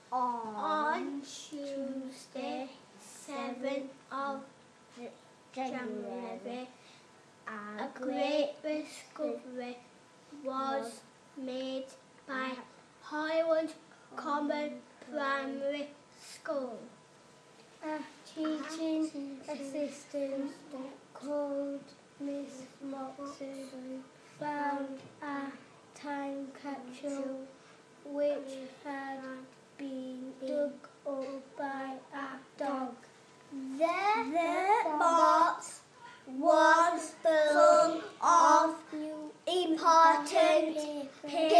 On Tuesday, 7th of January, a great discovery was made by Highland Common Primary School. A teaching assistant called Miss Moxon found a time capsule which had been dug up by a dog. The box was full of important